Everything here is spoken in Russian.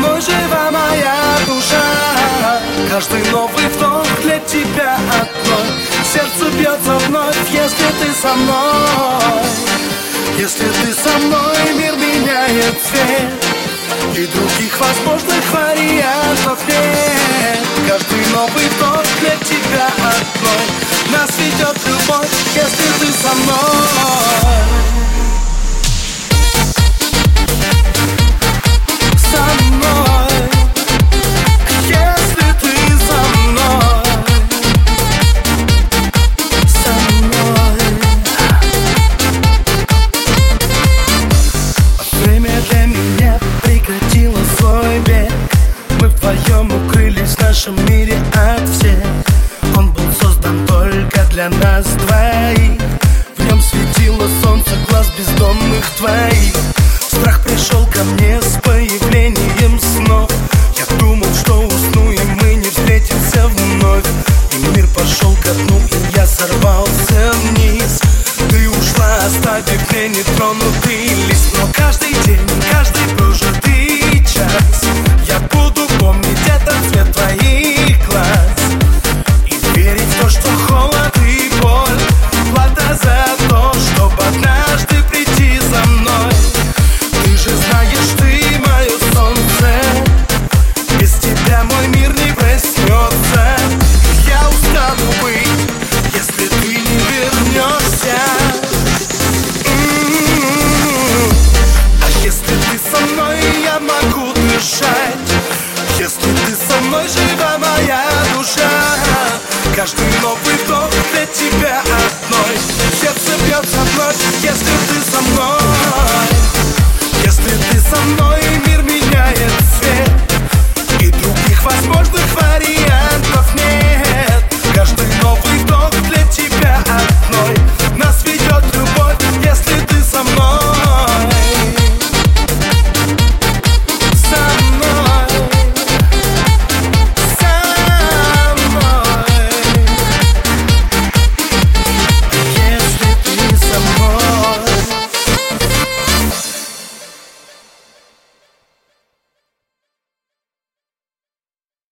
мной жива моя душа. Каждый новый вдох для тебя одной. Сердце бьется вновь, если ты со мной. Если ты со мной, мир меняет цвет, и других возможных вариантов нет. Каждый новый вдох для тебя одной. Нас ведет любовь, если ты со мной. Со мной, если ты со мной. Со мной. Время для меня прекратило свой бег. Мы вдвоем укрылись в нашем мире от всех. Он был создан только для нас двоих. В нем светило солнце глаз бездомных твоих. Страх пришел ко мне с появлением снов. Я думал, что усну, и мы не встретимся вновь. И мир пошел ко дну, и я сорвался вниз. Ты ушла, оставив мне нетронутый лист. Но каждый день, каждый прожитый час я буду помнить этот цвет твоих глаз. И верить в то, что холод и боль плата за то, чтобы однажды прийти за мной. Ты же знаешь, ты мое солнце. Без тебя мой мир не проснется. Я устану быть, если ты не вернешься. А если ты со мной, я могу дышать. Если ты со мной, жива моя душа. Каждый новый вдох для тебя одной. Сердце бьется вновь, если ты со мной. Если ты со мной, мир меняет цвет, и других возможных вариантов нет.